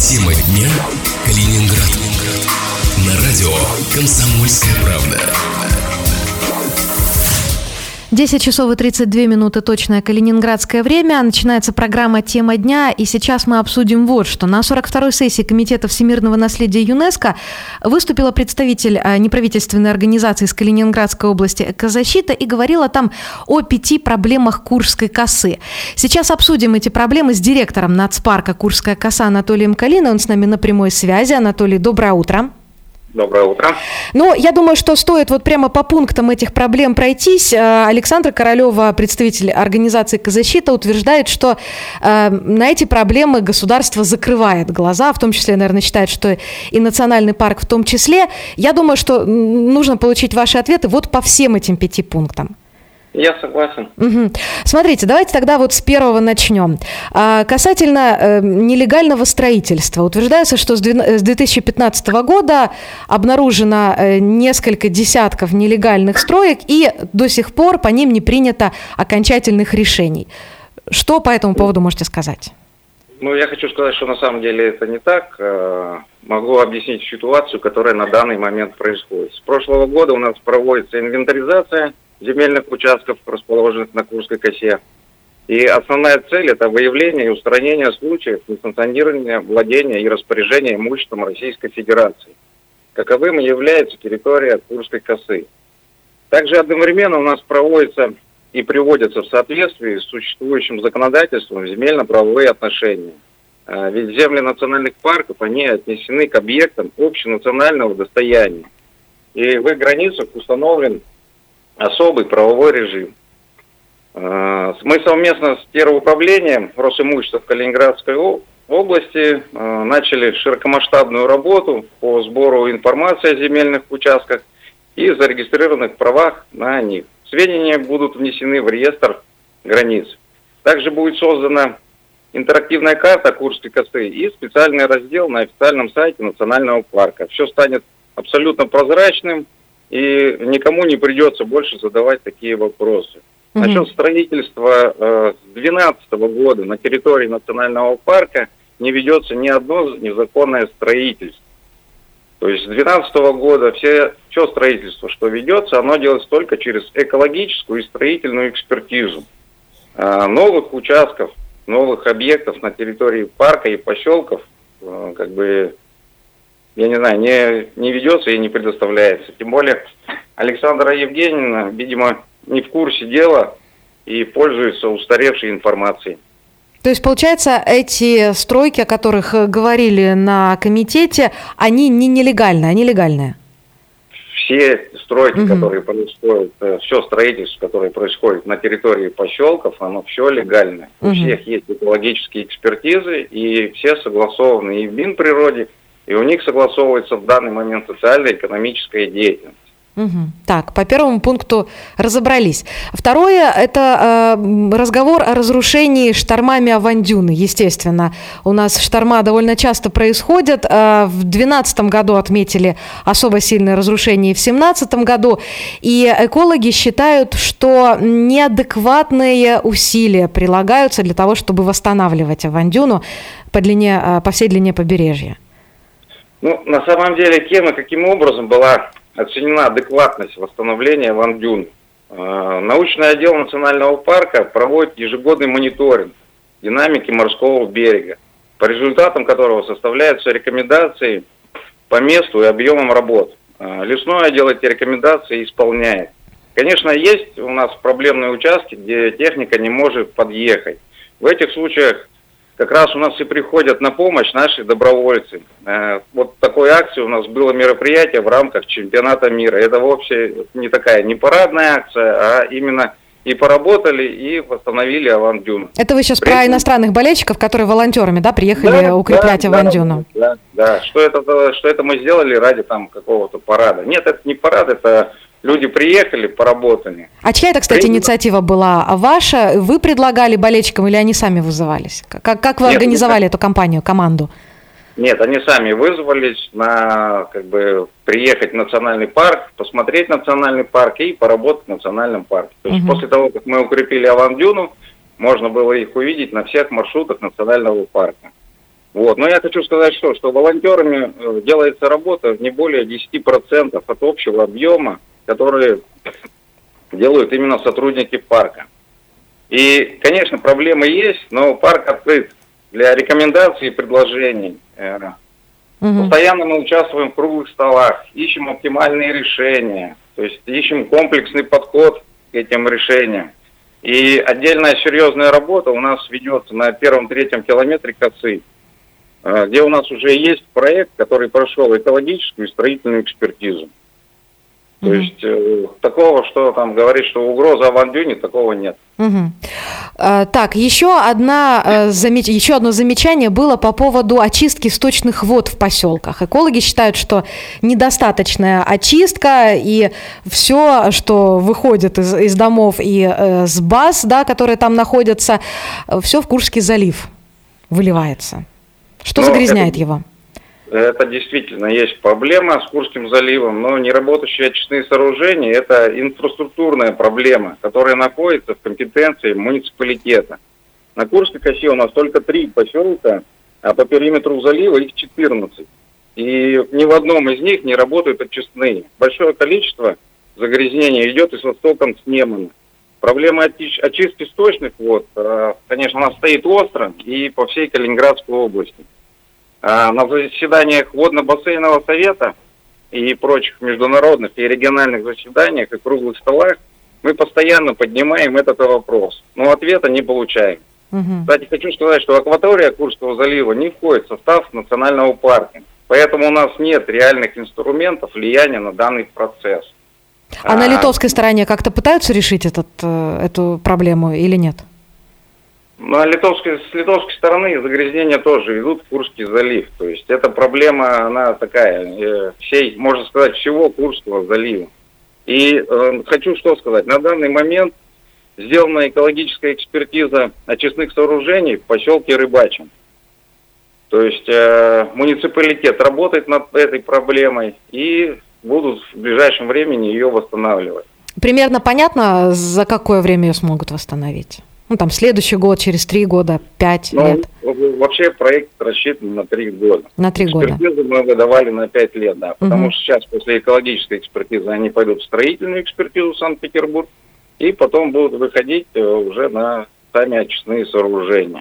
Тема дня Калининград. На радио «Комсомольская правда». 10 часов и 32 минуты точное калининградское время. Начинается программа «Тема дня». И сейчас мы обсудим вот что. На 42-й сессии Комитета всемирного наследия ЮНЕСКО выступила представитель неправительственной организации из Калининградской области «Экозащита» и говорила там о 5 проблемах Курской косы. Сейчас обсудим эти проблемы с директором нацпарка «Курская коса» Анатолием Калиной. Он с нами на прямой связи. Анатолий, доброе утро. Доброе утро. Ну, я думаю, что стоит вот прямо по пунктам этих проблем пройтись. Александра Королева, представитель организации «Экозащита», утверждает, что на эти проблемы государство закрывает глаза, в том числе, наверное, считает, что и национальный парк в том числе. Я думаю, что нужно получить ваши ответы вот по всем этим 5 пунктам. Я согласен. Угу. Смотрите, давайте тогда вот с первого начнем. Касательно нелегального строительства. Утверждается, что с 2015 года обнаружено несколько десятков нелегальных строек, и до сих пор по ним не принято окончательных решений. Что по этому поводу можете сказать? Ну, я хочу сказать, что на самом деле это не так. Могу объяснить ситуацию, которая на данный момент происходит. С прошлого года у нас проводится инвентаризация земельных участков, расположенных на Курской косе. И основная цель – это выявление и устранение случаев несанкционирования владения и распоряжения имуществом Российской Федерации. Каковым является территория Курской косы. Также одновременно у нас проводится и приводятся в соответствии с существующим законодательством земельно-правовые отношения. Ведь земли национальных парков, они отнесены к объектам общенационального достояния. И в их границах установлен особый правовой режим. Мы совместно с Теруправлением Росимущества в Калининградской области начали широкомасштабную работу по сбору информации о земельных участках и зарегистрированных правах на них. Сведения будут внесены в реестр границ. Также будет создана интерактивная карта Курской косы и специальный раздел на официальном сайте национального парка. Все станет абсолютно прозрачным, и никому не придется больше задавать такие вопросы. Насчет строительства с 2012 года на территории национального парка не ведется ни одно незаконное строительство. То есть с 2012 года все строительство, что ведется, оно делается только через экологическую и строительную экспертизу. Новых участков, новых объектов на территории парка и поселков, я не знаю, не ведется и не предоставляется. Тем более Александра Евгеньевна, видимо, не в курсе дела и пользуется устаревшей информацией. То есть, получается, эти стройки, о которых говорили на комитете, они не нелегальные, они легальные? Все стройки, которые происходят, все строительство, которое происходит на территории поселков, оно все легальное. У всех есть экологические экспертизы, и все согласованы и в Минприроде, и у них согласовывается в данный момент социально-экономическая деятельность. Так, по первому пункту разобрались. Второе – это разговор о разрушении штормами Авандюны. Естественно, у нас шторма довольно часто происходят. В 2012 году отметили особо сильное разрушение, и в 2017 году. И экологи считают, что неадекватные усилия прилагаются для того, чтобы восстанавливать Авандюну по всей длине побережья. Ну, на самом деле, кем и каким образом была оценена адекватность восстановления Авандюны. Научный отдел национального парка проводит ежегодный мониторинг динамики морского берега, по результатам которого составляются рекомендации по месту и объемам работ. Лесной отдел эти рекомендации исполняет. Конечно, есть у нас проблемные участки, где техника не может подъехать. В этих случаях как раз у нас и приходят на помощь наши добровольцы. Вот такой акции у нас было мероприятие в рамках чемпионата мира. Это вовсе не такая не парадная акция, а именно и поработали, и восстановили Авандюну. Это вы сейчас про иностранных болельщиков, которые волонтерами, приехали укреплять Авандюну? Да. Что это мы сделали ради какого-то парада. Нет, это не парад, это люди приехали, поработали. А чья это, кстати, инициатива была? Ваша? Вы предлагали болельщикам или они сами вызывались? Как вы организовали эту команду? Нет, они сами вызвались приехать в национальный парк, посмотреть национальный парк и поработать в национальном парке. То есть после того, как мы укрепили Авандюну, можно было их увидеть на всех маршрутах национального парка. Вот. Но я хочу сказать, что волонтерами делается работа не более 10% от общего объема, которые делают именно сотрудники парка. И, конечно, проблемы есть, но парк открыт для рекомендаций и предложений. Постоянно мы участвуем в круглых столах, ищем оптимальные решения, то есть ищем комплексный подход к этим решениям. И отдельная серьезная работа у нас ведется на 1-3 километре косы, где у нас уже есть проект, который прошел экологическую и строительную экспертизу. То есть такого, что там говорит, что угроза авандюне, такого нет. Так, еще одно замечание было по поводу очистки сточных вод в поселках. Экологи считают, что недостаточная очистка, и все, что выходит из домов и с баз, да, которые там находятся, все в Куршский залив выливается. Что загрязняет его? Это действительно есть проблема с Курским заливом, но неработающие очистные сооружения – это инфраструктурная проблема, которая находится в компетенции муниципалитета. На Курской косе у нас только 3 поселка, а по периметру залива их 14. И ни в одном из них не работают очистные. Большое количество загрязнения идет и с востоком с Немана. Проблема очистки сточных вод, конечно, она стоит остро и по всей Калининградской области. На заседаниях водно-бассейнового совета и прочих международных и региональных заседаниях и круглых столах мы постоянно поднимаем этот вопрос, но ответа не получаем. Кстати, хочу сказать, что акватория Курского залива не входит в состав национального парка, поэтому у нас нет реальных инструментов влияния на данный процесс. А на литовской стороне как-то пытаются решить эту проблему или нет? С литовской стороны загрязнения тоже идут в Курский залив. То есть эта проблема, она такая, можно сказать, всего Курского залива. И хочу что сказать. На данный момент сделана экологическая экспертиза очистных сооружений в поселке Рыбачьем. То есть муниципалитет работает над этой проблемой и будут в ближайшем времени ее восстанавливать. Примерно понятно, за какое время ее смогут восстановить? Там следующий год, через 3 года, 5 лет? Вообще проект рассчитан на 3 года. На 3 года. Экспертизу мы выдавали на 5 лет, да. Потому что сейчас после экологической экспертизы они пойдут в строительную экспертизу в Санкт-Петербург и потом будут выходить уже на сами очистные сооружения.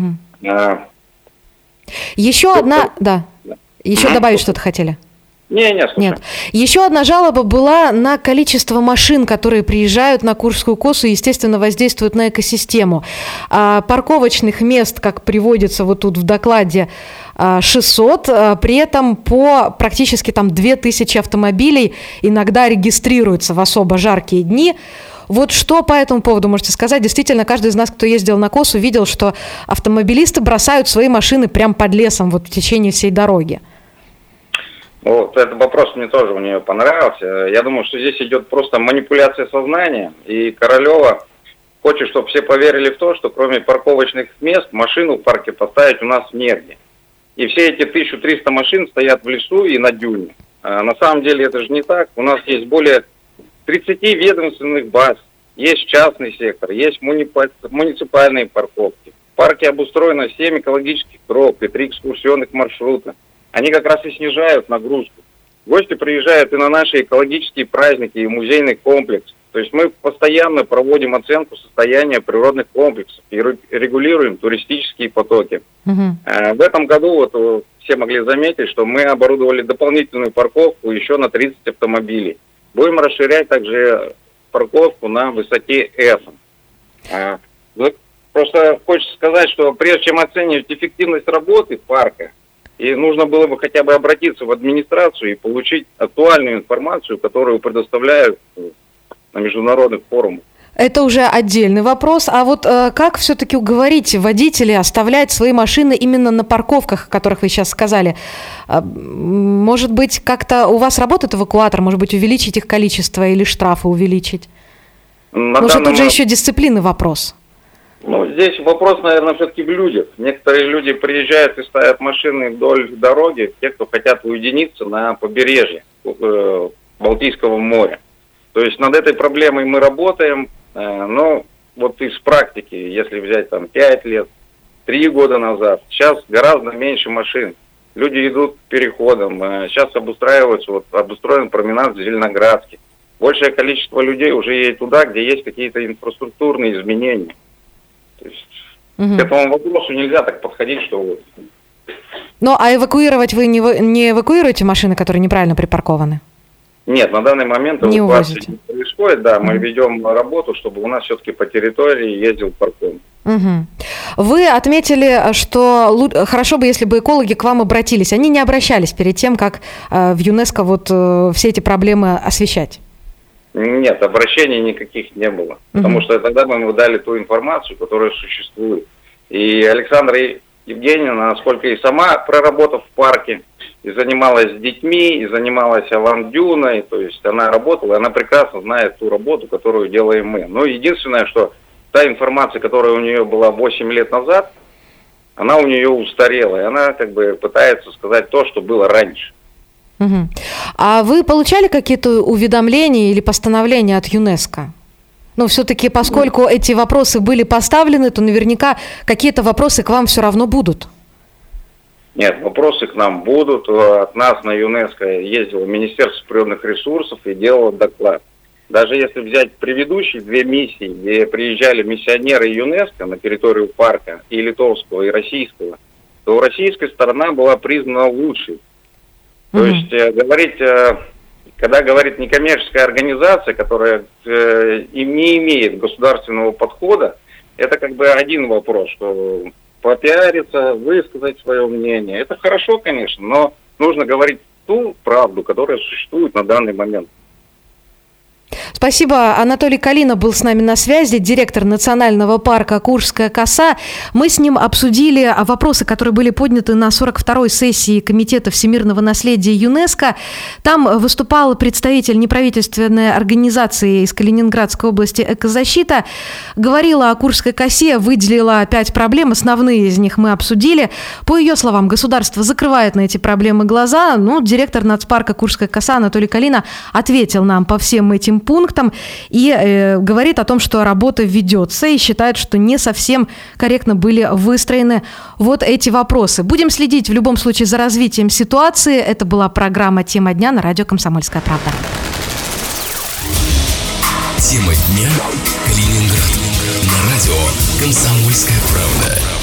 Еще одна... Да. Еще добавить что-то хотели? Нет. Еще одна жалоба была на количество машин, которые приезжают на Куршскую косу и, естественно, воздействуют на экосистему. Парковочных мест, как приводится вот тут в докладе, 600, при этом по практически 2000 автомобилей иногда регистрируются в особо жаркие дни. Вот что по этому поводу можете сказать? Действительно, каждый из нас, кто ездил на косу, видел, что автомобилисты бросают свои машины прямо под лесом в течение всей дороги. Вот этот вопрос мне тоже у нее понравился. Я думаю, что здесь идет просто манипуляция сознания, и Королева хочет, чтобы все поверили в то, что кроме парковочных мест машину в парке поставить у нас негде. И все эти 1300 машин стоят в лесу и на дюне. На самом деле это же не так. У нас есть более 30 ведомственных баз, есть частный сектор, есть муниципальные парковки. В парке обустроено 7 экологических троп и 3 экскурсионных маршрута. Они как раз и снижают нагрузку. Гости приезжают и на наши экологические праздники, и музейный комплекс. То есть мы постоянно проводим оценку состояния природных комплексов и регулируем туристические потоки. В этом году все могли заметить, что мы оборудовали дополнительную парковку еще на 30 автомобилей. Будем расширять также парковку на высоте S. Просто хочется сказать, что прежде чем оценивать эффективность работы парка, и нужно было бы хотя бы обратиться в администрацию и получить актуальную информацию, которую предоставляют на международных форумах. Это уже отдельный вопрос. А вот как все-таки уговорить водителей оставлять свои машины именно на парковках, о которых вы сейчас сказали? Может быть, как-то у вас работает эвакуатор? Может быть, увеличить их количество или штрафы увеличить? Может, тут же еще дисциплины вопрос? Здесь вопрос, наверное, все-таки в людях. Некоторые люди приезжают и ставят машины вдоль дороги, те, кто хотят уединиться на побережье Балтийского моря. То есть над этой проблемой мы работаем, но вот из практики, если взять 5 лет, 3 года назад. Сейчас гораздо меньше машин. Люди идут переходом. Сейчас обустроен променад Зеленоградский. Большее количество людей уже едет туда, где есть какие-то инфраструктурные изменения. То есть к этому вопросу нельзя так подходить, что... Ну, а эвакуировать вы не эвакуируете машины, которые неправильно припаркованы? Нет, на данный момент эвакуации не происходит. Да, мы ведем работу, чтобы у нас все-таки по территории ездил парком. Вы отметили, что хорошо бы, если бы экологи к вам обратились. Они не обращались перед тем, как в ЮНЕСКО все эти проблемы освещать? Нет, обращений никаких не было. Потому что тогда бы мы дали ту информацию, которая существует. И Александра Евгеньевна, насколько и сама проработав в парке, и занималась с детьми, и занималась авандюной, то есть она работала, она прекрасно знает ту работу, которую делаем мы. Но единственное, что та информация, которая у нее была 8 лет назад, она у нее устарела, и она как бы пытается сказать то, что было раньше. А вы получали какие-то уведомления или постановления от ЮНЕСКО? Ну, все-таки, поскольку эти вопросы были поставлены, то наверняка какие-то вопросы к вам все равно будут. Нет, вопросы к нам будут. От нас на ЮНЕСКО ездило Министерство природных ресурсов и делало доклад. Даже если взять предыдущие 2 миссии, где приезжали миссионеры ЮНЕСКО на территорию парка, и литовского, и российского, то российская сторона была признана лучшей. То есть говорить, когда говорит некоммерческая организация, которая не имеет государственного подхода, это как бы один вопрос, что попиариться, высказать свое мнение. Это хорошо, конечно, но нужно говорить ту правду, которая существует на данный момент. Спасибо. Анатолий Калина был с нами на связи, директор национального парка Куршская коса. Мы с ним обсудили вопросы, которые были подняты на 42-й сессии Комитета всемирного наследия ЮНЕСКО. Там выступал представитель неправительственной организации из Калининградской области «Экозащита». Говорила о Куршской косе, выделила 5 проблем. Основные из них мы обсудили. По ее словам, государство закрывает на эти проблемы глаза. Ну, директор нацпарка Куршская коса Анатолий Калина ответил нам по всем этим пунктам и говорит о том, что работа ведется, и считает, что не совсем корректно были выстроены вот эти вопросы. Будем следить в любом случае за развитием ситуации. Это была программа «Тема дня» на радио «Комсомольская правда». Тема дня. Калининград. На радио «Комсомольская правда».